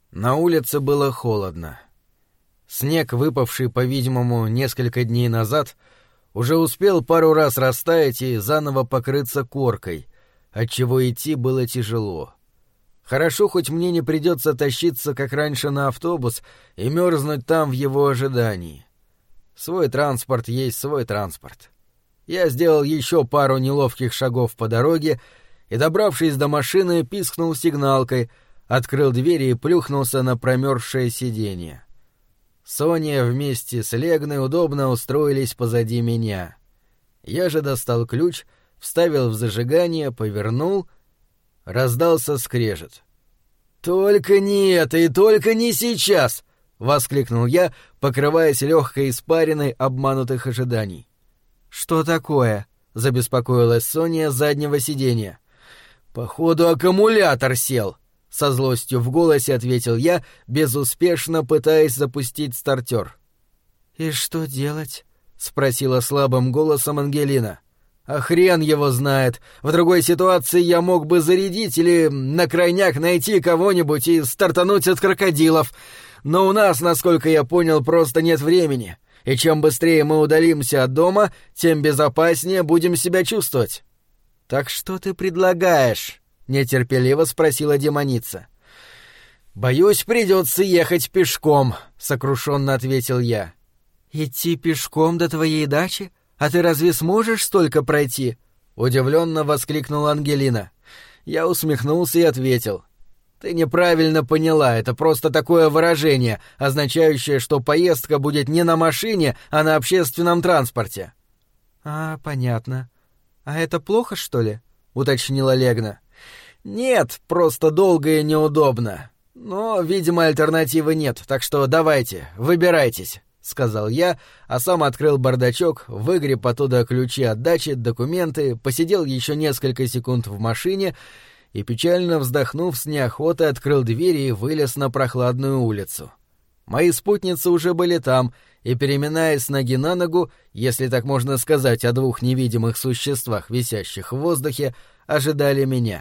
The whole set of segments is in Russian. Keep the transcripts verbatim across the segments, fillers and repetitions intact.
На улице было холодно. Снег, выпавший, по-видимому, несколько дней назад, уже успел пару раз растаять и заново покрыться коркой, отчего идти было тяжело. Хорошо, хоть мне не придется тащиться, как раньше, на автобус и мерзнуть там в его ожидании. Свой транспорт есть свой транспорт. Я сделал еще пару неловких шагов по дороге и, добравшись до машины, пискнул сигналкой, открыл дверь и плюхнулся на промерзшее сиденье. Соня вместе с Легной удобно устроились позади меня. Я же достал ключ, вставил в зажигание, повернул. Раздался скрежет. «Только не это и только не сейчас!» — воскликнул я, покрываясь легкой испариной обманутых ожиданий. «Что такое?» — забеспокоилась Соня с заднего сиденья. «Походу, аккумулятор сел!» — со злостью в голосе ответил я, безуспешно пытаясь запустить стартер. «И что делать?» — спросила слабым голосом Ангелина. «А хрен его знает. В другой ситуации я мог бы зарядить или на крайняк найти кого-нибудь и стартануть от крокодилов. Но у нас, насколько я понял, просто нет времени. И чем быстрее мы удалимся от дома, тем безопаснее будем себя чувствовать». «Так что ты предлагаешь?» — нетерпеливо спросила демоница. «Боюсь, придется ехать пешком», — сокрушенно ответил я. «Идти пешком до твоей дачи? А ты разве сможешь столько пройти?» — удивленно воскликнула Ангелина. Я усмехнулся и ответил. «Ты неправильно поняла, это просто такое выражение, означающее, что поездка будет не на машине, а на общественном транспорте». «А, понятно. А это плохо, что ли?» — уточнила Легна. «Нет, просто долго и неудобно. Но, видимо, альтернативы нет, так что давайте, выбирайтесь», — сказал я, а сам открыл бардачок, выгреб оттуда ключи от дачи, документы, посидел еще несколько секунд в машине и, печально вздохнув, с неохотой открыл дверь и вылез на прохладную улицу. Мои спутницы уже были там, и, переминаясь с ноги на ногу, если так можно сказать о двух невидимых существах, висящих в воздухе, ожидали меня.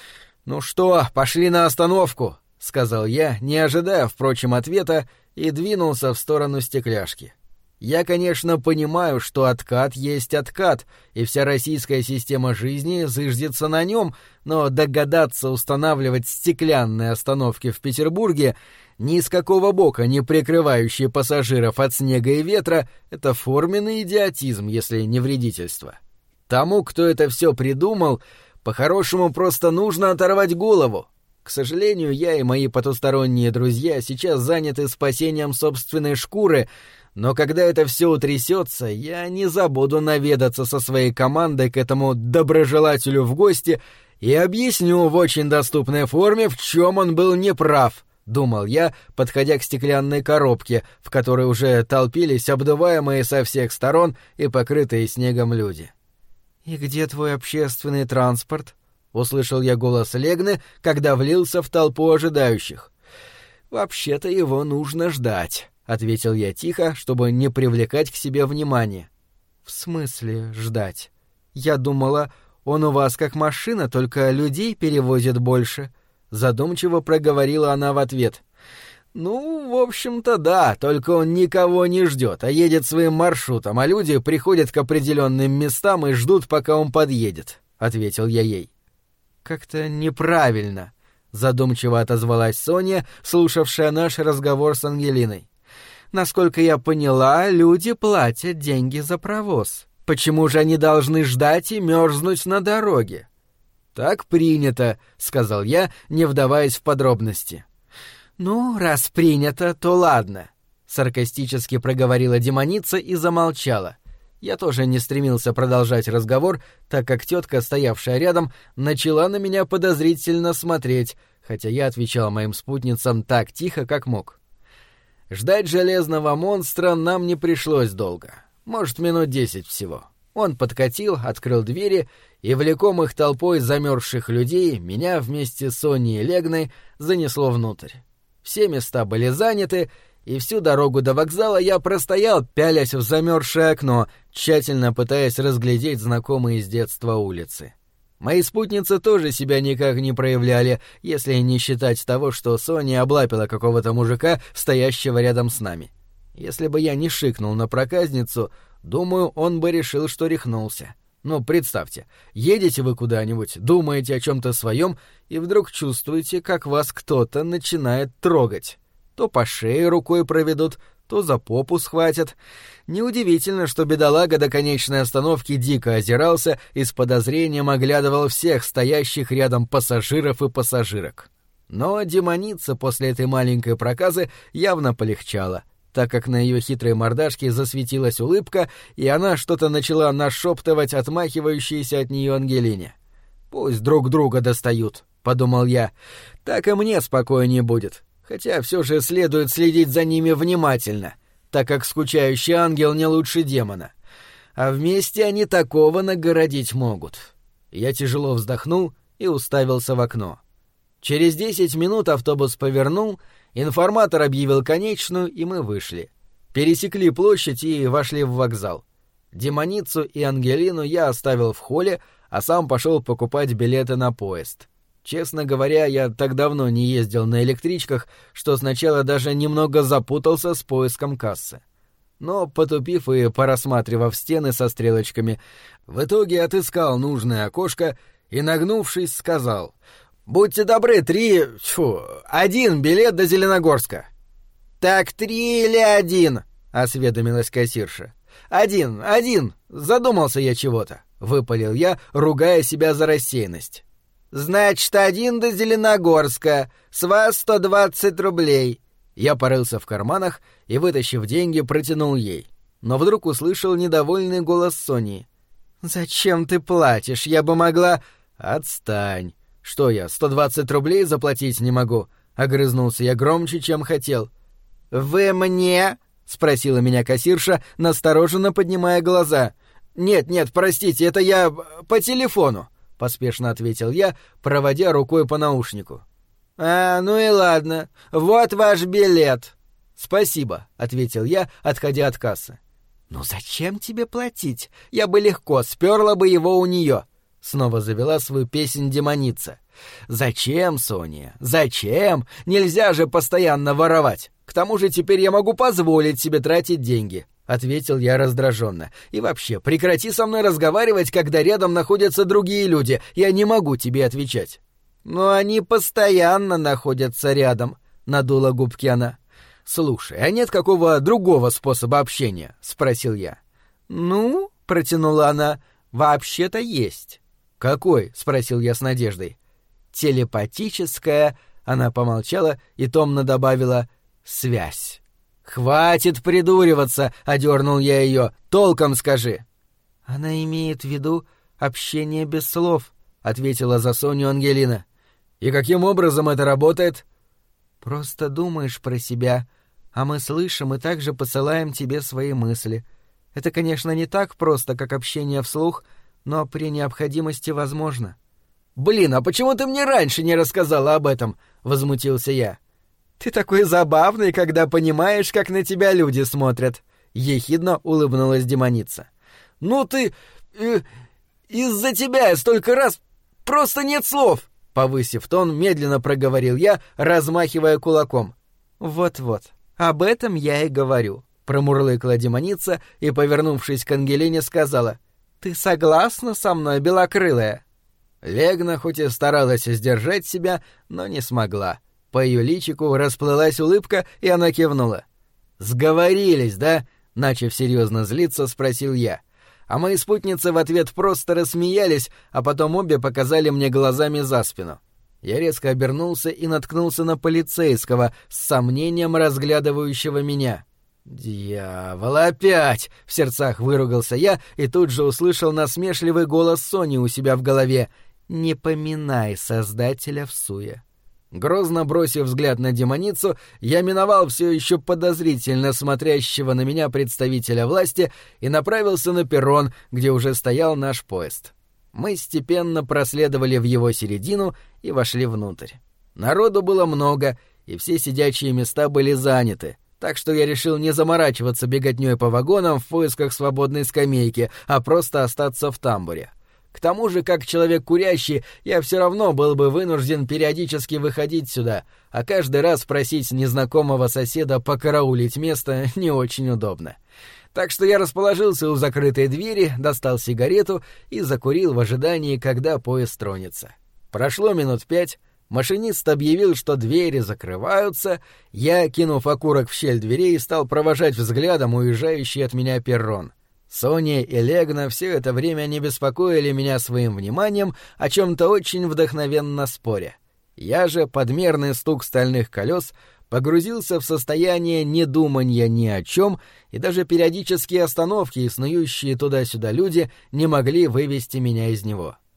«Ну что, пошли на остановку», — сказал я, не ожидая, впрочем, ответа, и двинулся в сторону стекляшки. Я, конечно, понимаю, что откат есть откат, и вся российская система жизни зыждется на нем, но догадаться устанавливать стеклянные остановки в Петербурге, ни с какого бока не прикрывающие пассажиров от снега и ветра, это форменный идиотизм, если не вредительство. Тому, кто это все придумал, по-хорошему просто нужно оторвать голову. К сожалению, я и мои потусторонние друзья сейчас заняты спасением собственной шкуры, но когда это все утрясется, я не забуду наведаться со своей командой к этому доброжелателю в гости и объясню в очень доступной форме, в чем он был неправ, — думал я, подходя к стеклянной коробке, в которой уже толпились обдуваемые со всех сторон и покрытые снегом люди. «И где твой общественный транспорт?» — услышал я голос Легны, когда влился в толпу ожидающих. «Вообще-то его нужно ждать», — ответил я тихо, чтобы не привлекать к себе внимания. «В смысле ждать? Я думала, он у вас как машина, только людей перевозит больше», — задумчиво проговорила она в ответ. «Ну, в общем-то, да, только он никого не ждет, а едет своим маршрутом, а люди приходят к определенным местам и ждут, пока он подъедет», — ответил я ей. «Как-то неправильно», — задумчиво отозвалась Соня, слушавшая наш разговор с Ангелиной. «Насколько я поняла, люди платят деньги за провоз. Почему же они должны ждать и мерзнуть на дороге?» «Так принято», — сказал я, не вдаваясь в подробности. «Ну, раз принято, то ладно», — саркастически проговорила демоница и замолчала. Я тоже не стремился продолжать разговор, так как тетка, стоявшая рядом, начала на меня подозрительно смотреть, хотя я отвечал моим спутницам так тихо, как мог. Ждать железного монстра нам не пришлось долго, может, минут десять всего. Он подкатил, открыл двери, и, влекомых толпой замерзших людей, меня вместе с Соней и Легной занесло внутрь. Все места были заняты, и всю дорогу до вокзала я простоял, пялясь в замерзшее окно, тщательно пытаясь разглядеть знакомые с детства улицы. Мои спутницы тоже себя никак не проявляли, если не считать того, что Соня облапила какого-то мужика, стоящего рядом с нами. Если бы я не шикнул на проказницу, думаю, он бы решил, что рехнулся. Ну, представьте, едете вы куда-нибудь, думаете о чем-то своем, и вдруг чувствуете, как вас кто-то начинает трогать. То по шее рукой проведут, то за попу схватят. Неудивительно, что бедолага до конечной остановки дико озирался и с подозрением оглядывал всех стоящих рядом пассажиров и пассажирок. Но демоница после этой маленькой проказы явно полегчала, так как на ее хитрой мордашке засветилась улыбка, и она что-то начала нашептывать отмахивающейся от нее Ангелине. «Пусть друг друга достают», — подумал я, — «так и мне спокойнее будет». Хотя все же следует следить за ними внимательно, так как скучающий ангел не лучше демона. А вместе они такого нагородить могут. Я тяжело вздохнул и уставился в окно. Через десять минут автобус повернул, информатор объявил конечную, и мы вышли. Пересекли площадь и вошли в вокзал. Демоницу и Ангелину я оставил в холле, а сам пошел покупать билеты на поезд. Честно говоря, я так давно не ездил на электричках, что сначала даже немного запутался с поиском кассы. Но, потупив и порассматривав стены со стрелочками, в итоге отыскал нужное окошко и, нагнувшись, сказал: «Будьте добры, три... Фу, один билет до Зеленогорска». «Так три или один?» — осведомилась кассирша. «Один, один! Задумался я чего-то», — выпалил я, ругая себя за рассеянность. «Значит, один до Зеленогорска. С вас сто двадцать рублей». Я порылся в карманах и, вытащив деньги, протянул ей. Но вдруг услышал недовольный голос Сони. «Зачем ты платишь? Я бы могла...» «Отстань. Что я, сто двадцать рублей заплатить не могу?» — огрызнулся я громче, чем хотел. «Вы мне?» — спросила меня кассирша, настороженно поднимая глаза. «Нет, нет, простите, это я по телефону», — поспешно ответил я, проводя рукой по наушнику. «А, ну и ладно. Вот ваш билет». «Спасибо», — ответил я, отходя от кассы. «Ну зачем тебе платить? Я бы легко сперла бы его у нее», — снова завела свою песнь демоница. «Зачем, Соня? Зачем? Нельзя же постоянно воровать. К тому же теперь я могу позволить себе тратить деньги», — ответил я раздраженно. «И вообще, прекрати со мной разговаривать, когда рядом находятся другие люди. Я не могу тебе отвечать». «Но они постоянно находятся рядом», — надула губки она. «Слушай, а нет какого другого способа общения?» — спросил я. «Ну», — протянула она, — «вообще-то есть». «Какой?» — спросил я с надеждой. «Телепатическая», — она помолчала и томно добавила, — «связь». «Хватит придуриваться», — одернул я ее, — «толком скажи». «Она имеет в виду общение без слов», — ответила за Соню Ангелина. «И каким образом это работает?» «Просто думаешь про себя, а мы слышим и также посылаем тебе свои мысли. Это, конечно, не так просто, как общение вслух, но при необходимости возможно». «Блин, а почему ты мне раньше не рассказала об этом?» — возмутился я. «Ты такой забавный, когда понимаешь, как на тебя люди смотрят», — ехидно улыбнулась демоница. «Ну ты... Э, из-за тебя столько раз... Просто нет слов!» Повысив тон, медленно проговорил я, размахивая кулаком. «Вот-вот, об этом я и говорю», — промурлыкала демоница и, повернувшись к Ангелине, сказала: «Ты согласна со мной, белокрылая?» Легна хоть и старалась сдержать себя, но не смогла. По ее личику расплылась улыбка, и она кивнула. «Сговорились, да?» — начав серьезно злиться, спросил я. А мои спутницы в ответ просто рассмеялись, а потом обе показали мне глазами за спину. Я резко обернулся и наткнулся на полицейского, с сомнением разглядывающего меня. «Дьявол, опять!» — в сердцах выругался я и тут же услышал насмешливый голос Сони у себя в голове. «Не поминай Создателя всуя». Грозно бросив взгляд на демоницу, я миновал все еще подозрительно смотрящего на меня представителя власти и направился на перрон, где уже стоял наш поезд. Мы степенно проследовали в его середину и вошли внутрь. Народу было много, и все сидячие места были заняты, так что я решил не заморачиваться беготней по вагонам в поисках свободной скамейки, а просто остаться в тамбуре. К тому же, как человек курящий, я все равно был бы вынужден периодически выходить сюда, а каждый раз просить незнакомого соседа покараулить место не очень удобно. Так что я расположился у закрытой двери, достал сигарету и закурил в ожидании, когда поезд тронется. Прошло минут пять, машинист объявил, что двери закрываются, я, кинув окурок в щель дверей, стал провожать взглядом уезжающий от меня перрон. Соня и Легна все это время не беспокоили меня своим вниманием, о чем-то очень вдохновенно споря. Я же, под мерный стук стальных колес, погрузился в состояние недуманья ни о чем, и даже периодические остановки и снующие туда-сюда люди не могли вывести меня из него.